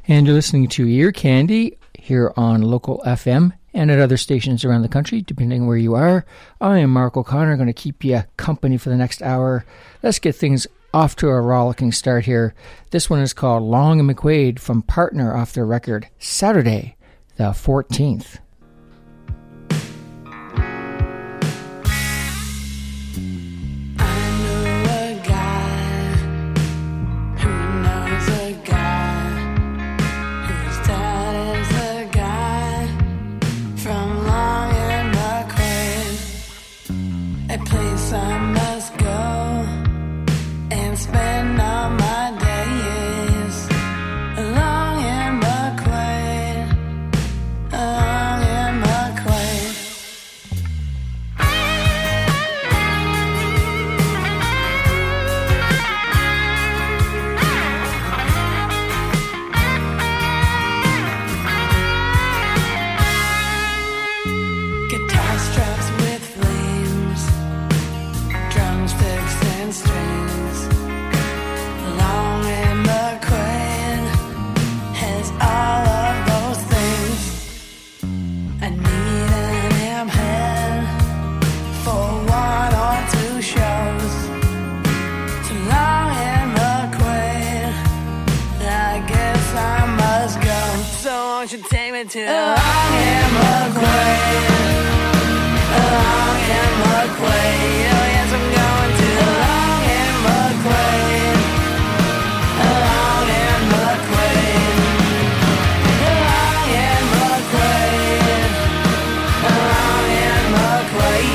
And you're listening to Ear Candy here on local FM and at other stations around the country, depending on where you are. I am Mark O'Connor, going to keep you company for the next hour. Let's get things off to a rollicking start here. This one is called Long and McQuaid from Partner off their record, Saturday the 14th. To Long and McQuaid, Long and McQuaid, oh yes I'm going to Long and McQuaid, Long and McQuaid, Long and McQuaid, Long and McQuaid,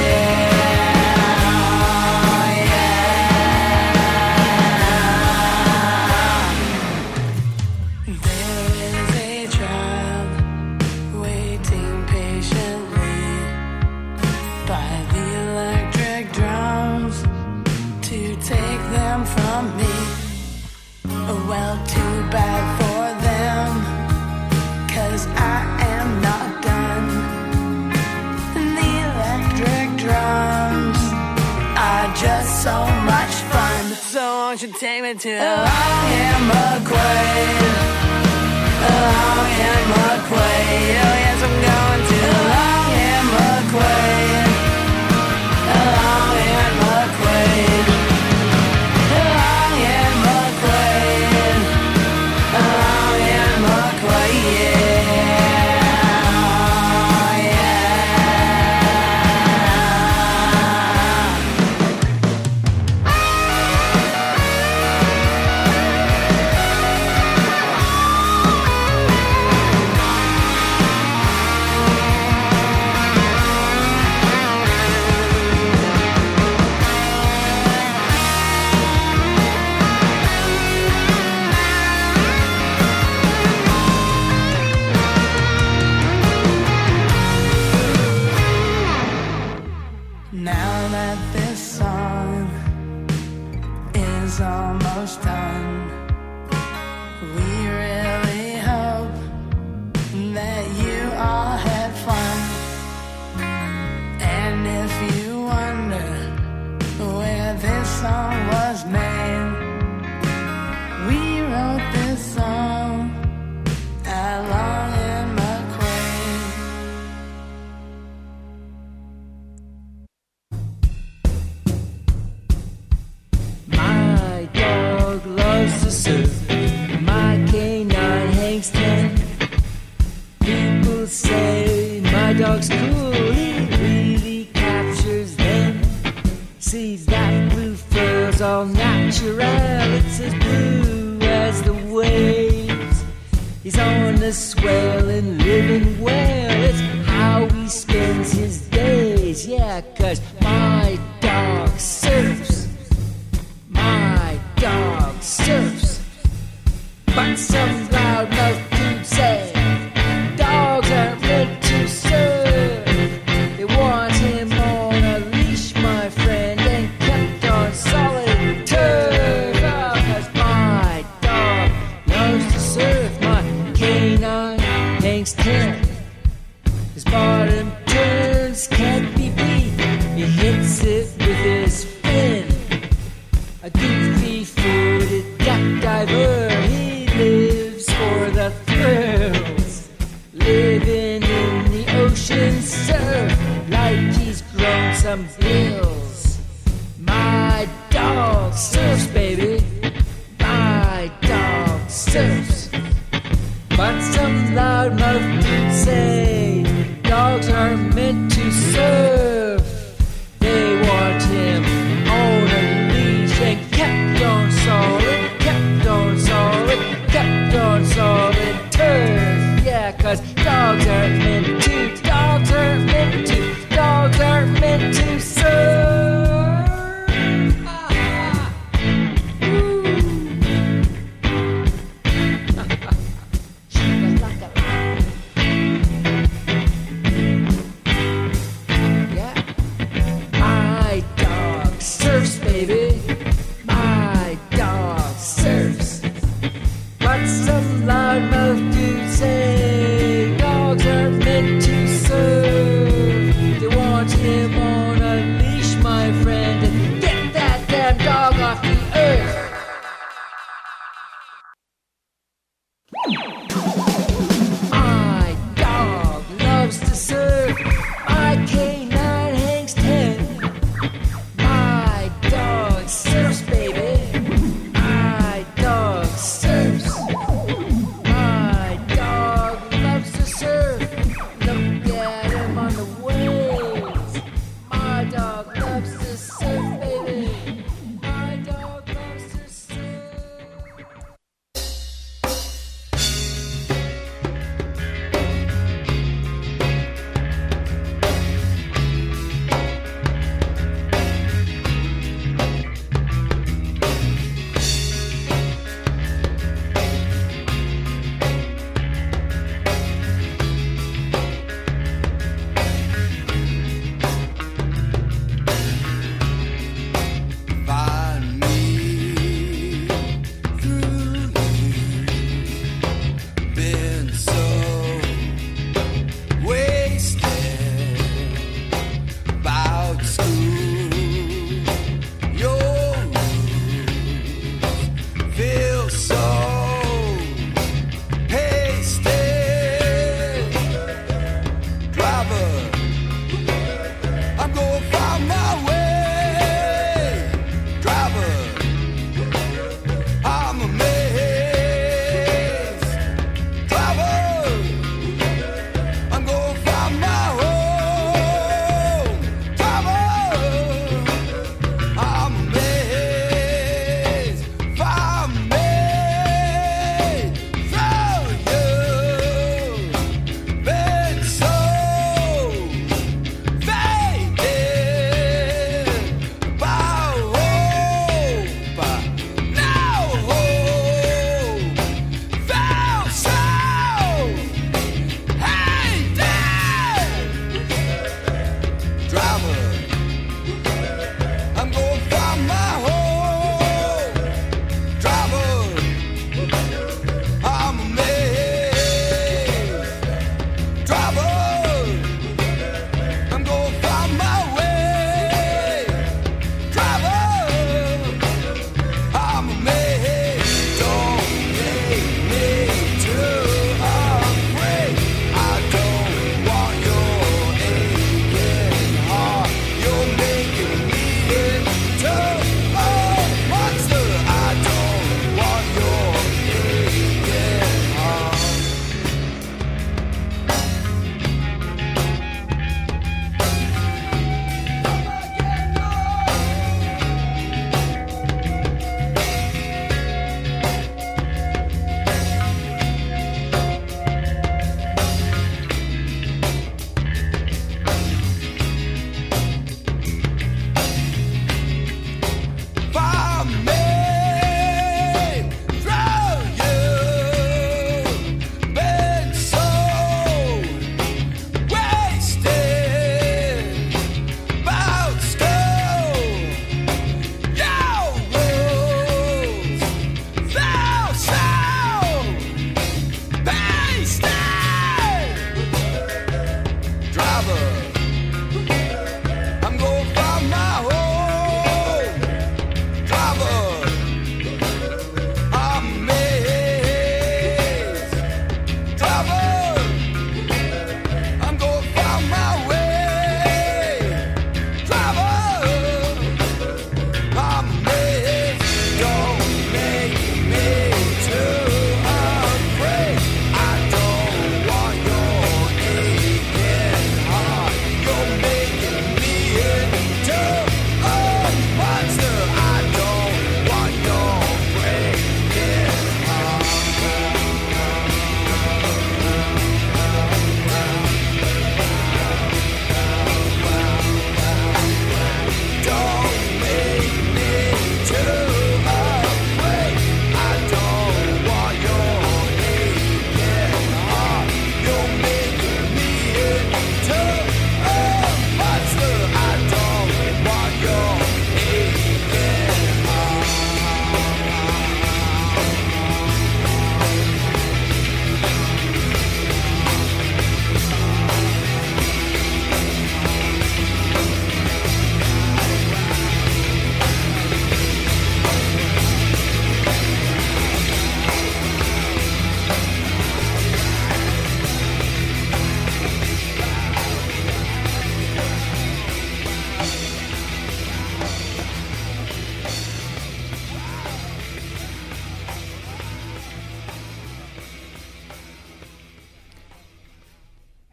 so much fun. So won't you take me to Long and McQuaid, Long and McQuaid, oh yes I'm going to Long and McQuaid, Long and McQuaid, Long and McQuaid, Long and McQuaid, A goofy-footed duck diver, he lives for But some loudmouth dudes say dogs aren't meant to serve. They want him on a leash and kept on solid, kept on solid, kept on solid turf. Yeah, 'cause dogs aren't meant to, dogs aren't meant to, dogs aren't meant to serve. Some loudmouth dudes say dogs aren't meant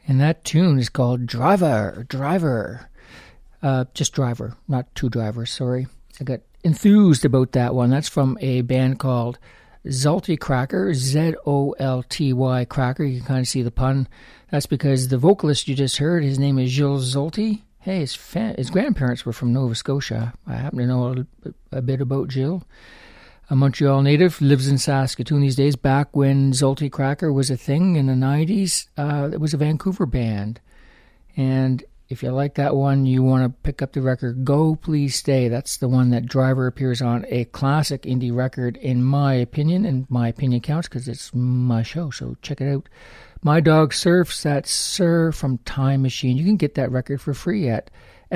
And that tune is called Driver. Just Driver, not Two Drivers, sorry. I got enthused about that one. That's from a band called Zolty Cracker, Zolty Cracker. You can kind of see the pun. That's because the vocalist you just heard, his name is Gilles Zolty. Hey, his grandparents were from Nova Scotia. I happen to know a bit about Gilles. A Montreal native, lives in Saskatoon these days. Back when Zolty Cracker was a thing in the 90s, it was a Vancouver band. And if you like that one, you want to pick up the record Go Please Stay. That's the one that Driver appears on, a classic indie record in my opinion, and my opinion counts because it's my show, so check it out. My Dog Surfs, that's Sir from Time Machine. You can get that record for free at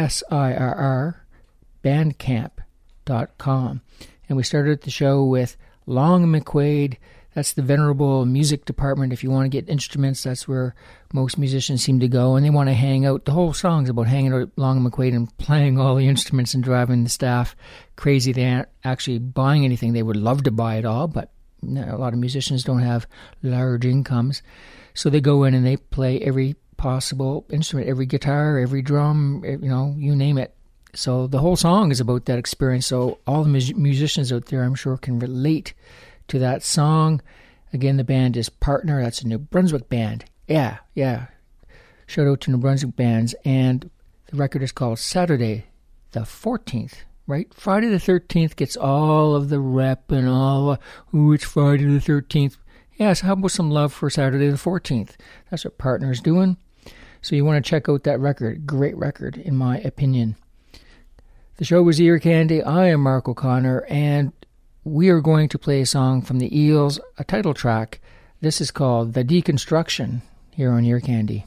SIRRbandcamp.com. And we started the show with Long McQuaid. That's the venerable music department. If you want to get instruments, that's where most musicians seem to go. And they want to hang out. The whole song's about hanging out at Long McQuaid and playing all the instruments and driving the staff crazy. They aren't actually buying anything. They would love to buy it all, but a lot of musicians don't have large incomes. So they go in and they play every possible instrument, every guitar, every drum, you name it. So the whole song is about that experience. So all the musicians out there, I'm sure, can relate to that song. Again, the band is Partner. That's a New Brunswick band. Yeah. Shout out to New Brunswick bands. And the record is called Saturday the 14th, right? Friday the 13th gets all of the rep and all, it's Friday the 13th. Yes, how about some love for Saturday the 14th? That's what Partner's doing. So you want to check out that record. Great record, in my opinion. The show was Ear Candy. I am Mark O'Connor, and we are going to play a song from the Eels, a title track. This is called The Deconstruction, here on Ear Candy.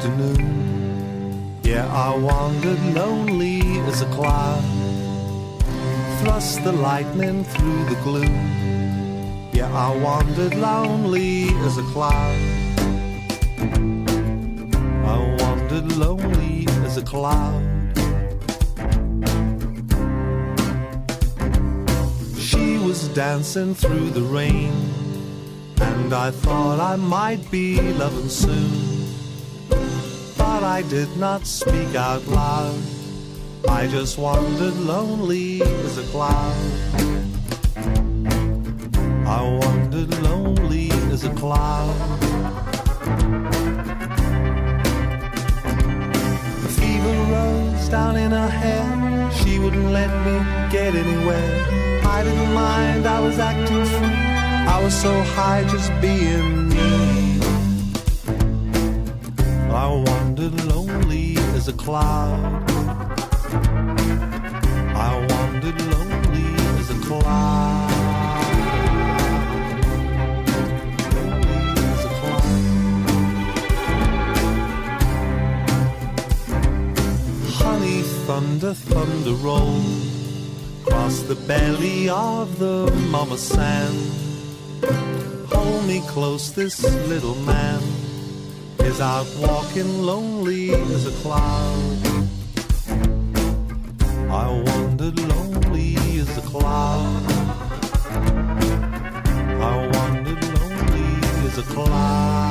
afternoon. Yeah, I wandered lonely as a cloud, thrust the lightning through the gloom. Yeah, I wandered lonely as a cloud. I wandered lonely as a cloud. She was dancing through the rain, and I thought I might be loving soon. But I did not speak out loud. I just wandered lonely as a cloud. I wandered lonely as a cloud. The fever rose down in her hair. She wouldn't let me get anywhere. I didn't mind, I was acting free. I was so high just being me. I wandered lonely as a cloud. I wandered lonely as a cloud. Lonely as a cloud. Honey, thunder, thunder roll across the belly of the mama sand. Hold me close, this little man is out walking lonely as a cloud. I wandered lonely as a cloud. I wandered lonely as a cloud.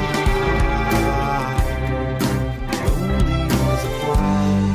Lonely as a cloud.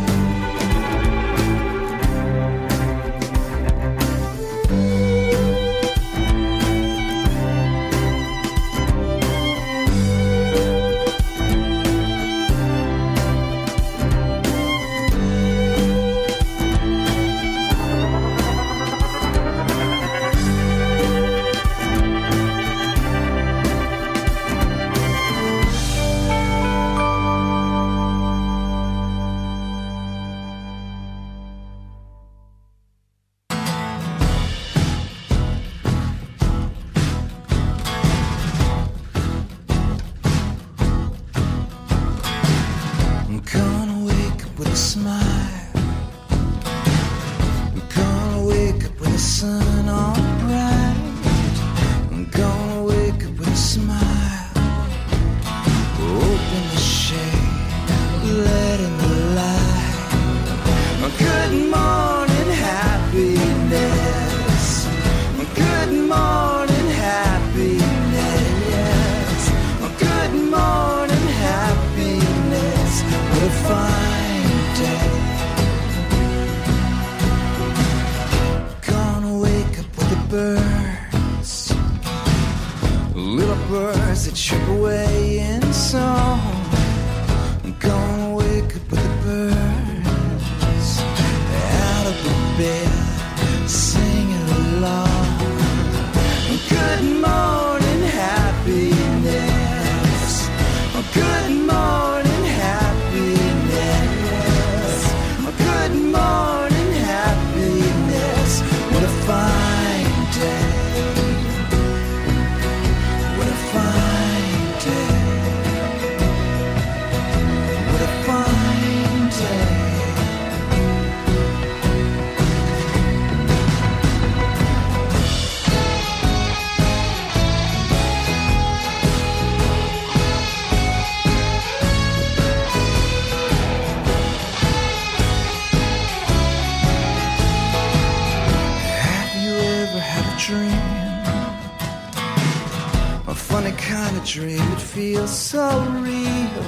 Dream, it feels so real,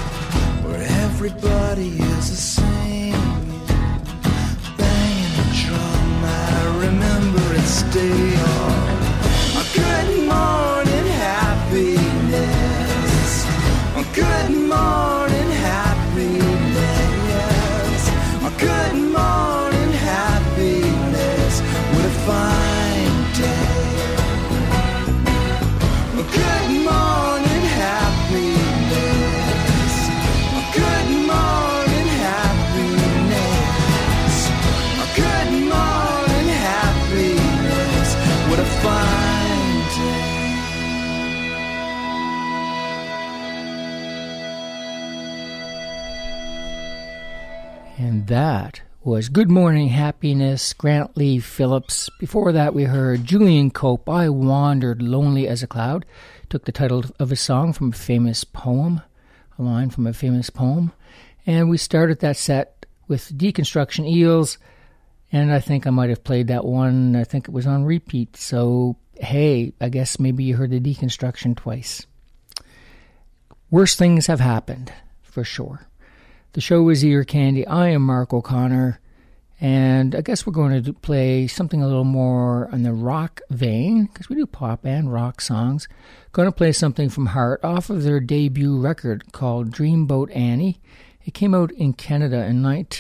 where everybody is the same, banging a drum. I remember it still. A good morning happiness, a good morning happiness, a good morning happiness. What a fine day. A good morning happiness, a good morning happiness, a good morning happiness. What a That was Good Morning Happiness, Grant Lee Phillips. Before that, we heard Julian Cope, I Wandered Lonely as a Cloud. Took the title of a song from a famous poem, a line from a famous poem. And we started that set with Deconstruction Eels, and I think I might have played that one. I think it was on repeat. So, hey, I guess maybe you heard the Deconstruction twice. Worse things have happened, for sure. The show is Ear Candy. I am Mark O'Connor, and I guess we're going to play something a little more on the rock vein, because we do pop and rock songs. Going to play something from Heart off of their debut record called Dreamboat Annie. It came out in Canada in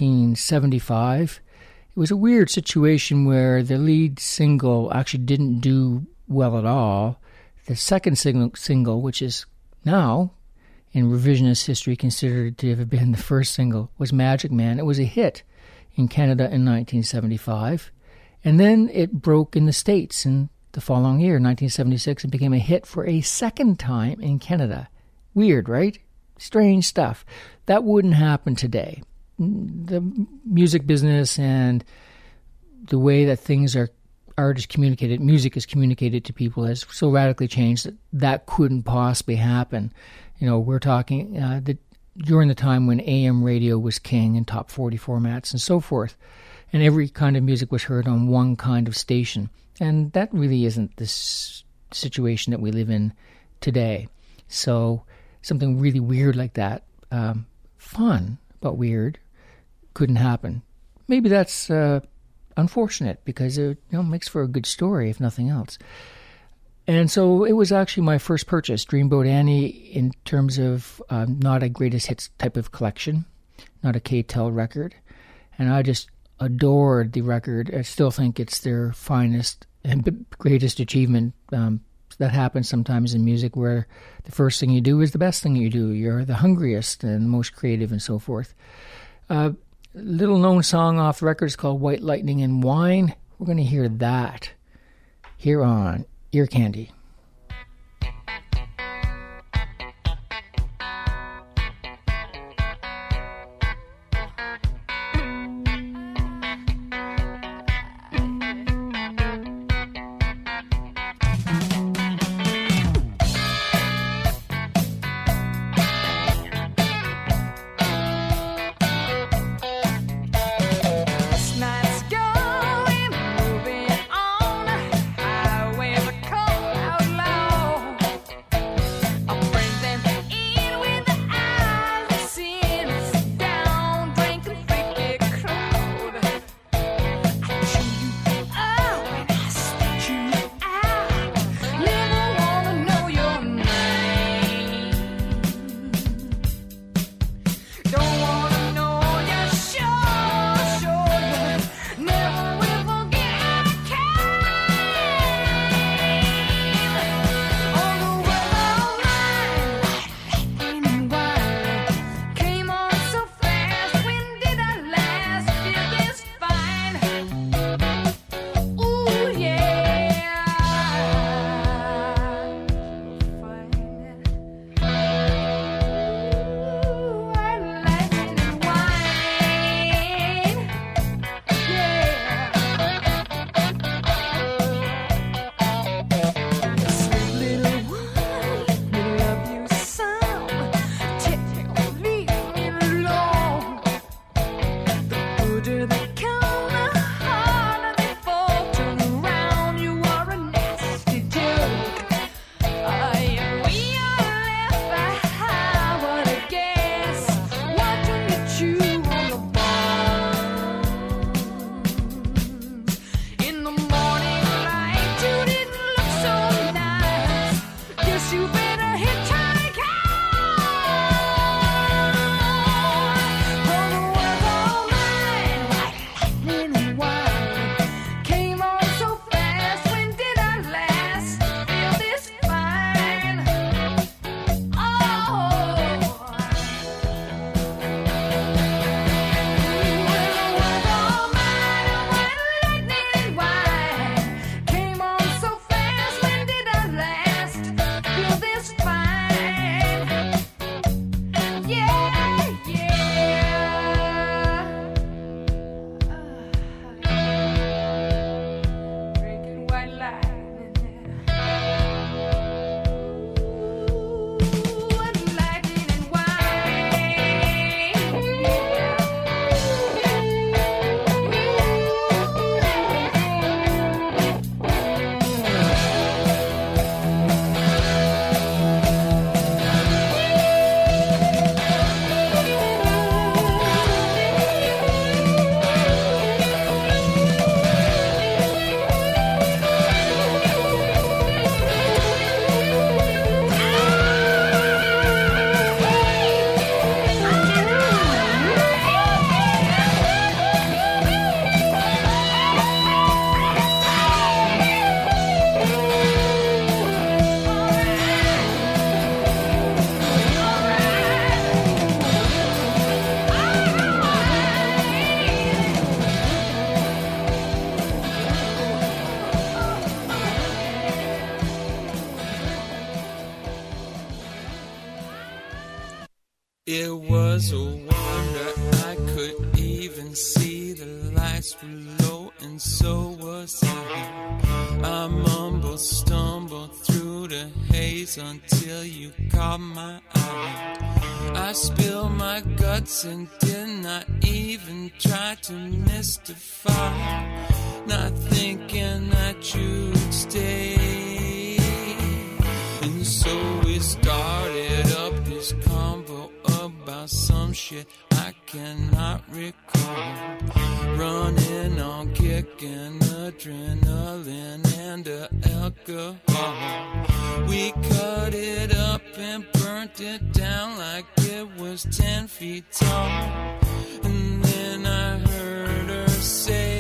1975. It was a weird situation where the lead single actually didn't do well at all. The second single, which is now in revisionist history considered to have been the first single, was Magic Man. It was a hit in Canada in 1975. And then it broke in the States in the following year, 1976, and became a hit for a second time in Canada. Weird, right? Strange stuff. That wouldn't happen today. The music business and the way that things are, art is communicated, music is communicated to people has so radically changed that that couldn't possibly happen. You know, we're talking during the time when AM radio was king and top 40 formats and so forth, and every kind of music was heard on one kind of station. And that really isn't the situation that we live in today. So something really weird like that, fun but weird, couldn't happen. Maybe that's unfortunate because it makes for a good story, if nothing else. And so it was actually my first purchase, Dreamboat Annie, in terms of not a greatest hits type of collection, not a K-Tel record. And I just adored the record. I still think it's their finest and greatest achievement. That happens sometimes in music where the first thing you do is the best thing you do. You're the hungriest and most creative and so forth. Little known song off the record is called White Lightning and Wine. We're going to hear that here on Ear Candy. Night's going, moving on. Highways are cold out It was a wonder I could even see the lights were low, and so was I. I mumbled, stumbled through the haze until you caught my eye. I spilled my guts and did not even try to mystify, not thinking that you'd stay. And so we started up this combo about some shit I cannot recall. Running on kicking adrenaline and alcohol. We cut it up and burnt it down like it was 10 feet tall. And then I heard her say,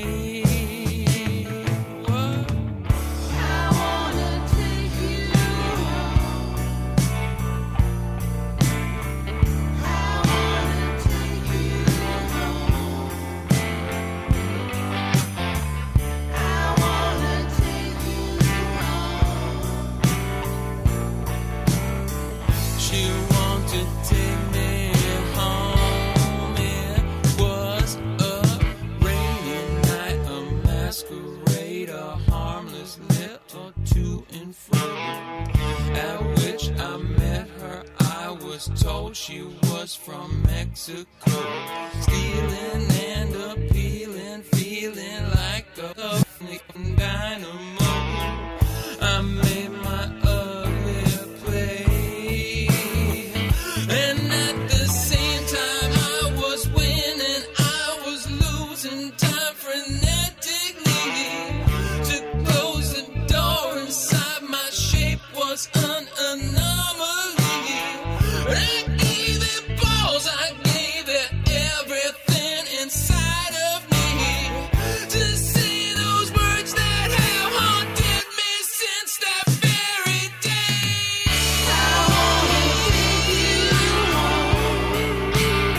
told she was from Mexico, stealing and appealing, feeling like a dynamo. I made my ugly play, and at the same time I was winning, I was losing time frenetically. To close the door inside, my shape was an anomaly. I gave it balls, I gave it everything inside of me to say those words that have haunted me since that very day. I wanna take you home.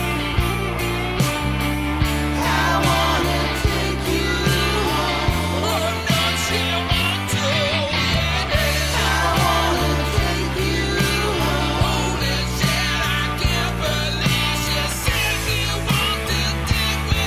I wanna take you home. Oh, don't you want to? Yeah. I wanna take you home. Holy shit, I can't believe she said she wanted to take me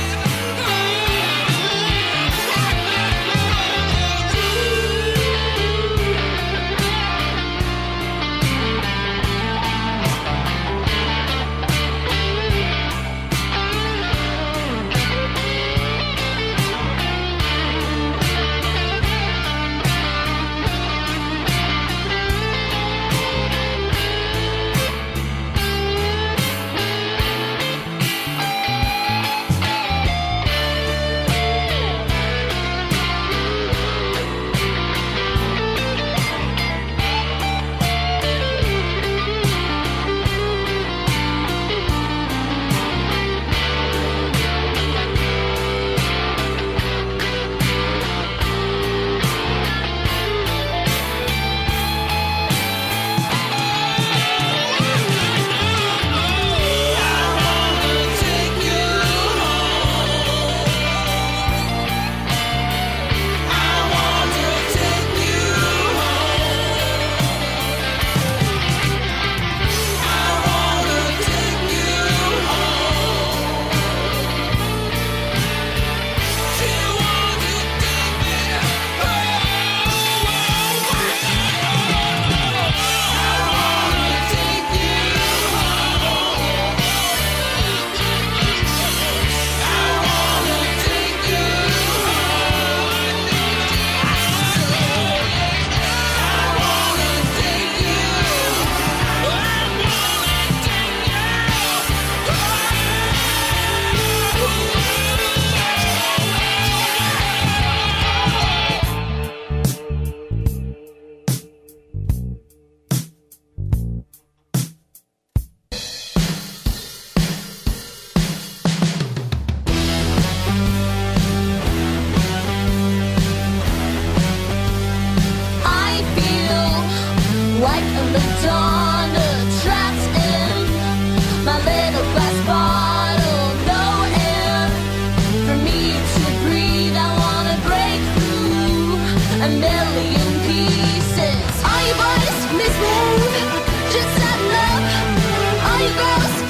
All you boys misbehave, just setting up. All you girls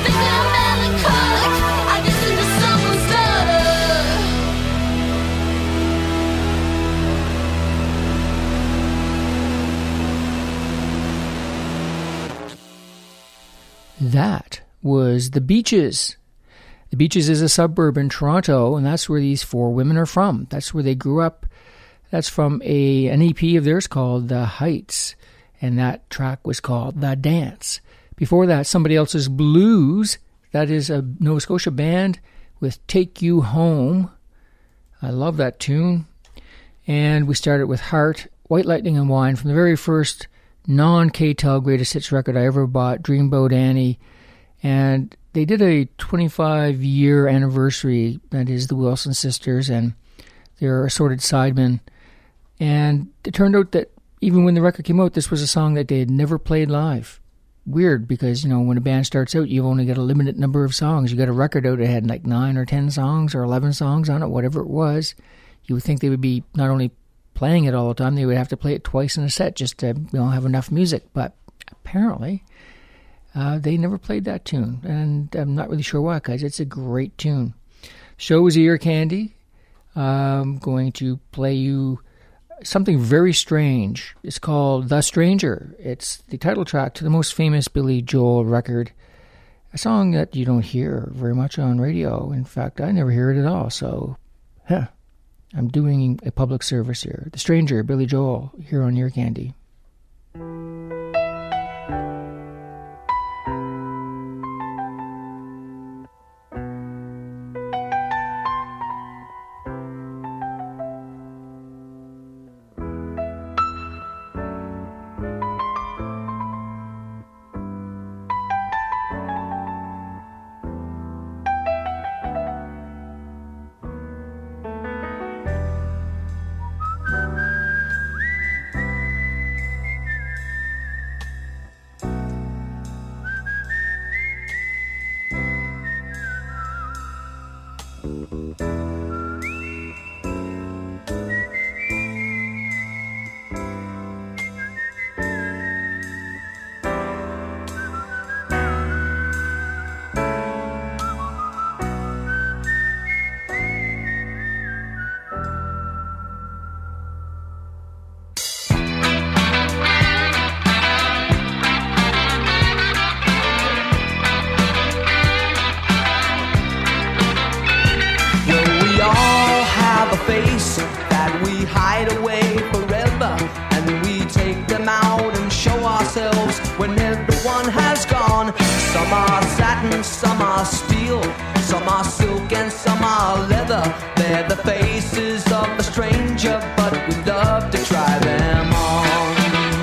think I'm melancholic. I listen to someone stutter. That was The Beaches. The Beaches is a suburb in Toronto, and that's where these four women are from. That's where they grew up. That's from an EP of theirs called The Heights, and that track was called The Dance. Before that, Somebody Else's Blues. That is a Nova Scotia band with Take You Home. I love that tune. And we started with Heart, White Lightning and Wine from the very first non-K-Tel greatest hits record I ever bought, Dreamboat Annie. And they did a 25-year anniversary, that is the Wilson sisters and their assorted sidemen. And it turned out that even when the record came out, this was a song that they had never played live. Weird, because, you know, when a band starts out, you've only got a limited number of songs. You got a record out that had like 9 or 10 songs or 11 songs on it, whatever it was. You would think they would be not only playing it all the time, they would have to play it twice in a set just to, you know, have enough music. But apparently, they never played that tune, and I'm not really sure why, because it's a great tune. Show is Ear Candy. I'm going to play you something very strange. It's called The Stranger. It's the title track to the most famous Billy Joel record, a song that you don't hear very much on radio. In fact, I never hear it at all, so I'm doing a public service here. The Stranger, Billy Joel, here on Ear Candy. Some are steel, some are silk, and some are leather. They're the faces of the stranger, but we love to try them on.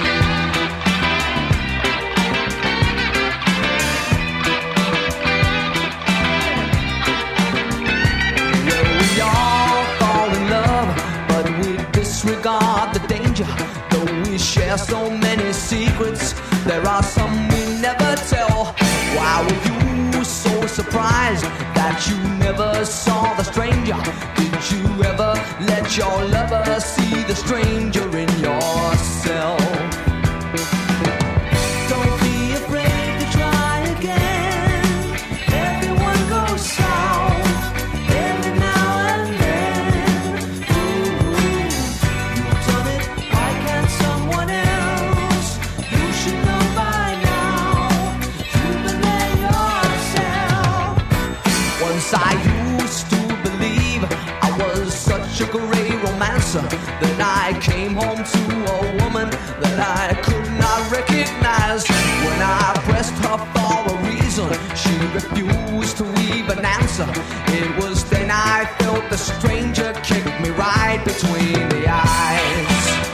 Well, we all fall in love, but we disregard the danger. Though we share so many secrets, there are some we never tell. Why were you so surprised that you never saw the stranger? Did you ever let your lover see the stranger in yourself? Don't be afraid to try again. Everyone goes south every now and then. Ooh, you've done it, why can't someone else? You should know by now. You've been there yourself. Once I used to believe I was such a great romancer that I came home to a woman that I could not recognize. When I pressed her for a reason, she refused to even answer. It was then I felt the stranger kick me right between the eyes.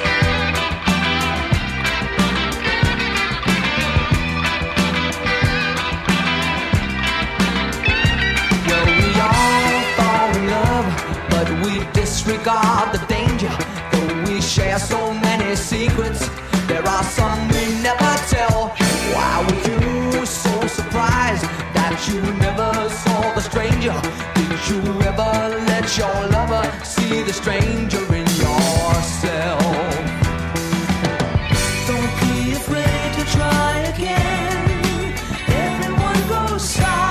Well, we all fall in love, but we disregard the danger. Though we share so many secrets, there are some we never tell. Why were you so surprised that you never saw the stranger? Did you ever let your lover see the stranger in yourself? Don't be afraid to try again. Everyone goes south.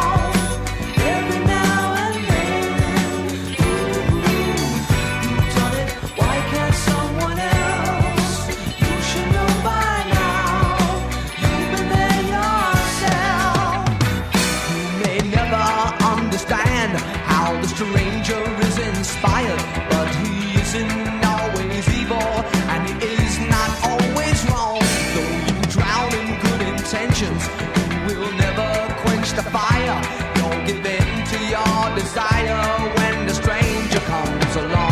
understand how the stranger is inspired, but he isn't always evil, and he is not always wrong. Though you drown in good intentions, you will never quench the fire. Don't give in to your desire when the stranger comes along.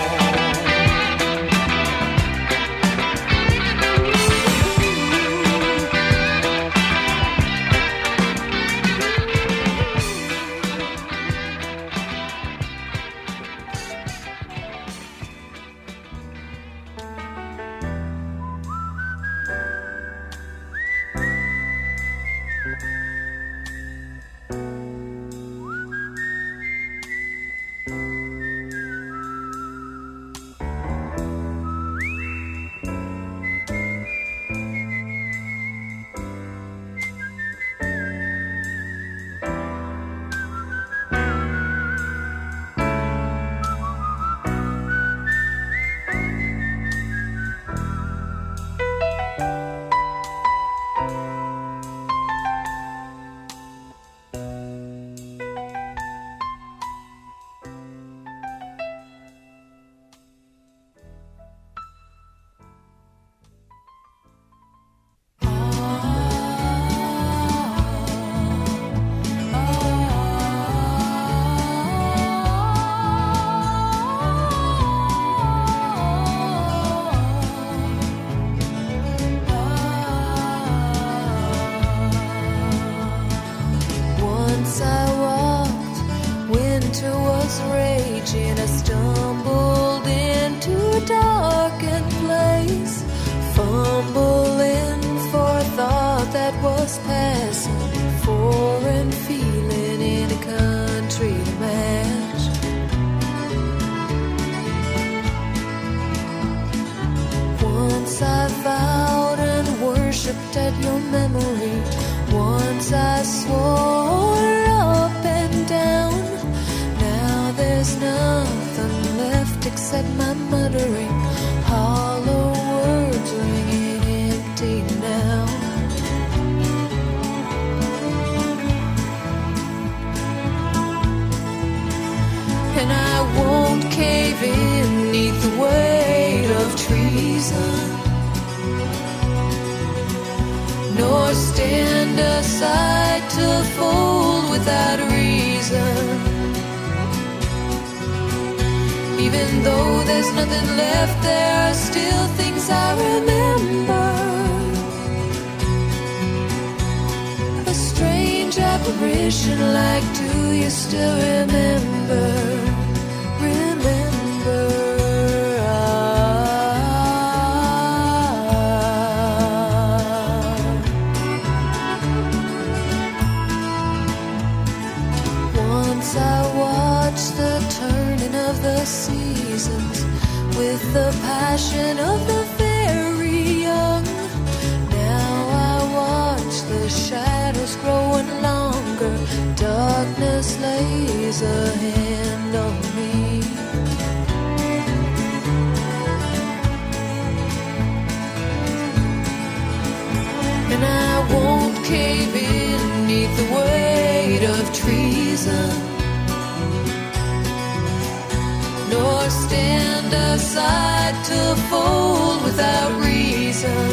Once I walked, winter was raging. I stumbled into a darkened place, fumbling for a thought that was passing, foreign feeling in a country to match. Once I vowed and worshipped at your memory. Once I swore up and down. Now there's nothing left except my muttering, hollow words ringing empty now. And I won't cave in neath the weight of treason, nor stand aside to fold without a reason. Even though there's nothing left, there are still things I remember. A strange apparition like, do you still remember? Remember. Once I watched the turning of the seasons with the passion of the very young. Now I watch the shadows growing longer. Darkness lays a hand on me. And I won't cave in neath the weight of treason, nor stand aside to fold without reason.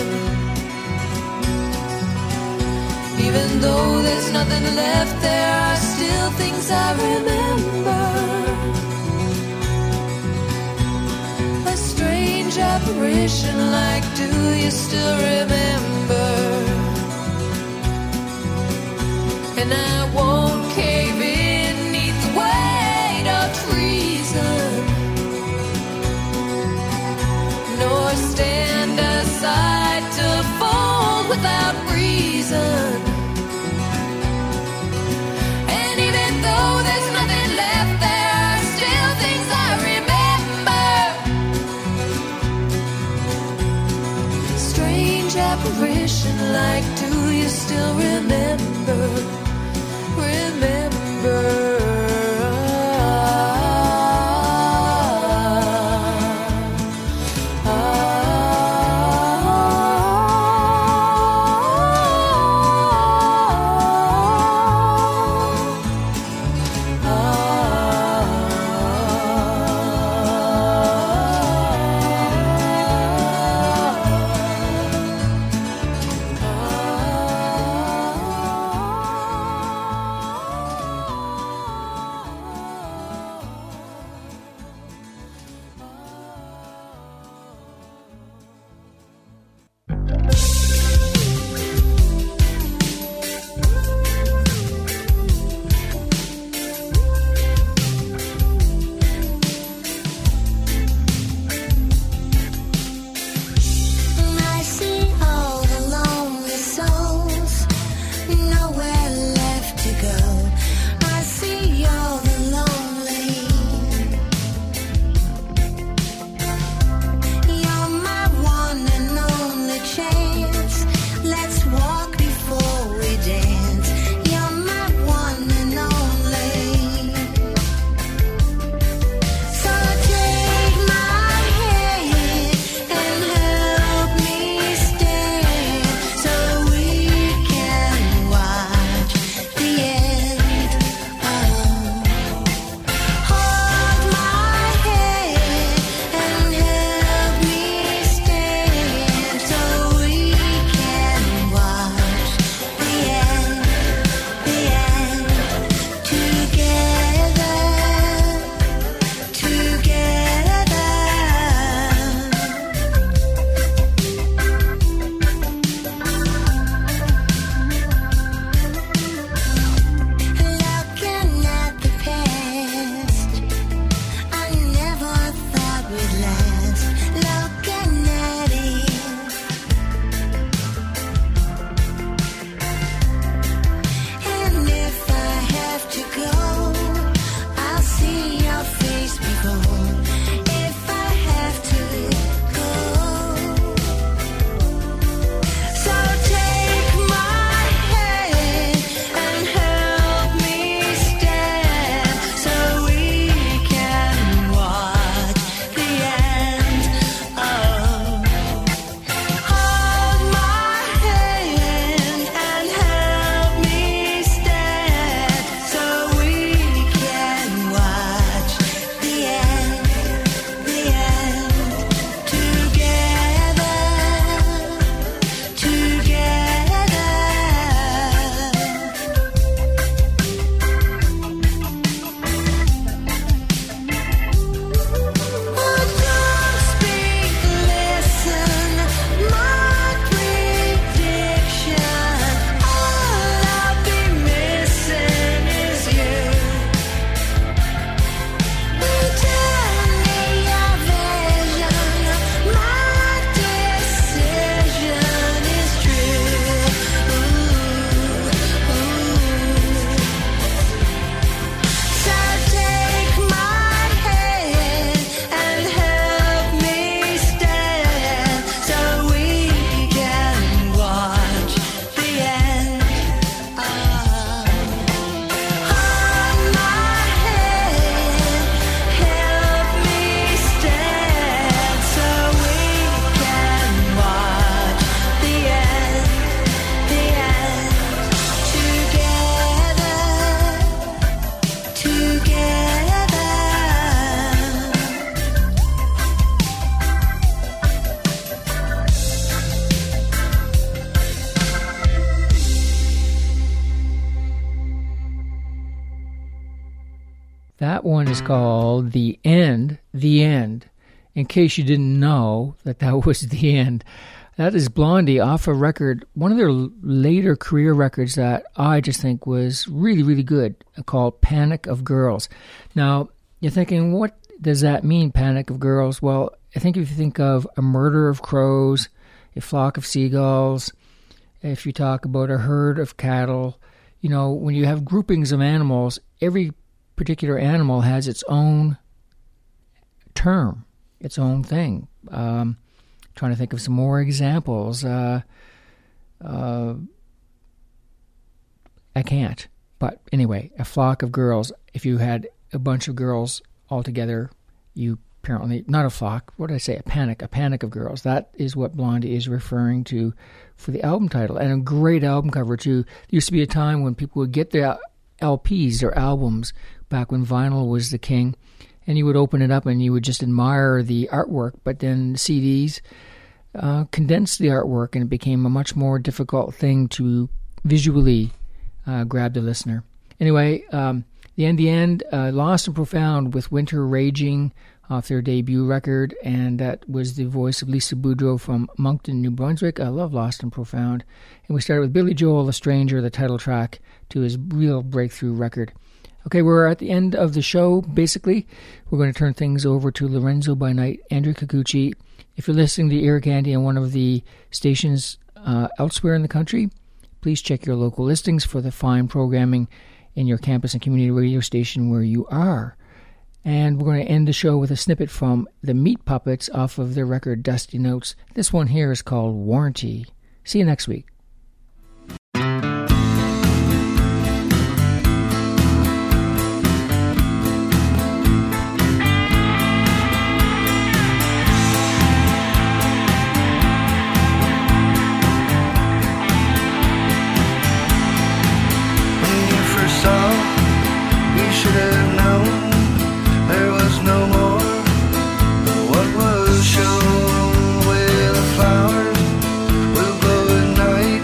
Even though there's nothing left, there are still things I remember. A strange apparition like, do you still remember? And I won't cave in neath the weight of treason, nor stand aside to fold without reason. And even though there's nothing left, there are still things I remember. Strange apparition like, do you still remember? Remember. That one is called The End, The End. In case you didn't know that was the end. That is Blondie off a record, one of their later career records that I just think was really, really good, called Panic of Girls. Now, you're thinking, what does that mean, Panic of Girls? Well, I think if you think of A Murder of Crows, A Flock of Seagulls, if you talk about a herd of cattle, you know, when you have groupings of animals, every particular animal has its own term, its own thing. Trying to think of some more examples. I can't. But anyway, A Flock of Girls. If you had a bunch of girls all together, you apparently, not a flock, what did I say? A panic of girls. That is what Blondie is referring to for the album title. And a great album cover, too. There used to be a time when people would get their LPs, their albums, back when vinyl was the king, and you would open it up and you would just admire the artwork, but then CDs condensed the artwork and it became a much more difficult thing to visually grab the listener. Anyway, The End, Lost and Profound with Winter Raging off their debut record, and that was the voice of Lisa Boudreau from Moncton, New Brunswick. I love Lost and Profound. And we started with Billy Joel, A Stranger, the title track to his real breakthrough record. Okay, we're at the end of the show, basically. We're going to turn things over to Lorenzo by Night, Andrew Kikuchi. If you're listening to Ear Candy on one of the stations elsewhere in the country, please check your local listings for the fine programming in your campus and community radio station where you are. And we're going to end the show with a snippet from the Meat Puppets off of their record Dusty Notes. This one here is called Warranty. See you next week. What was shown with flowers will go at night.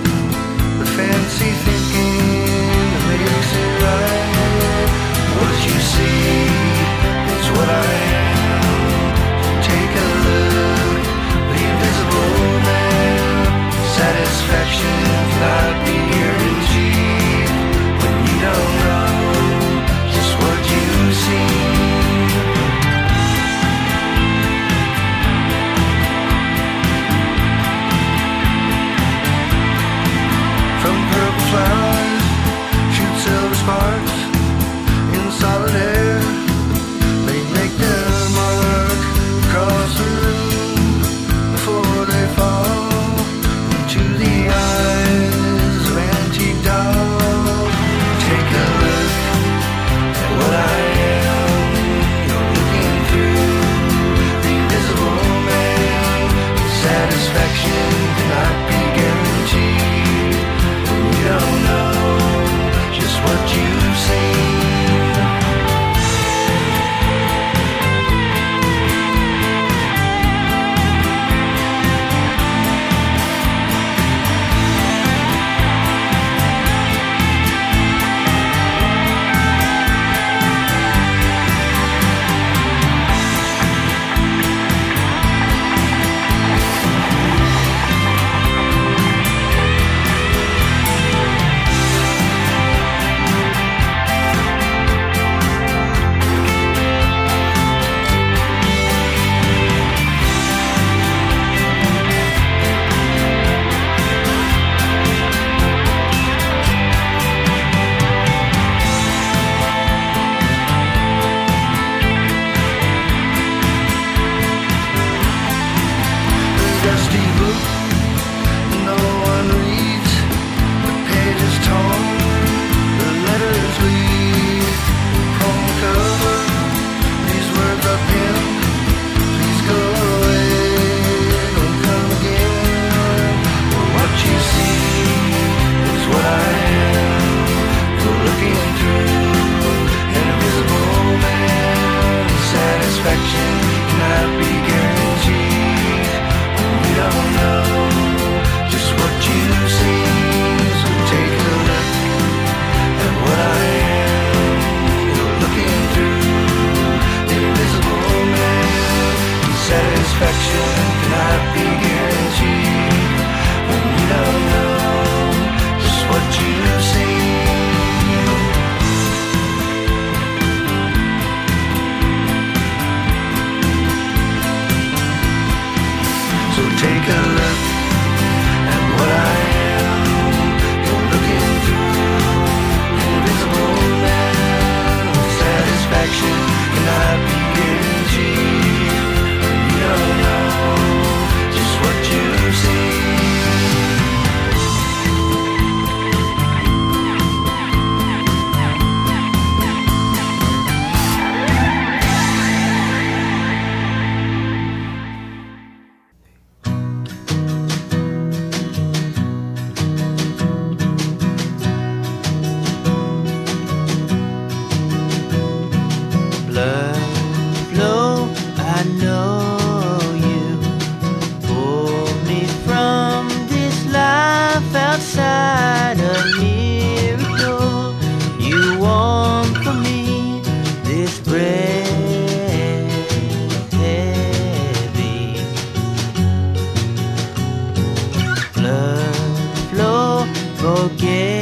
forget.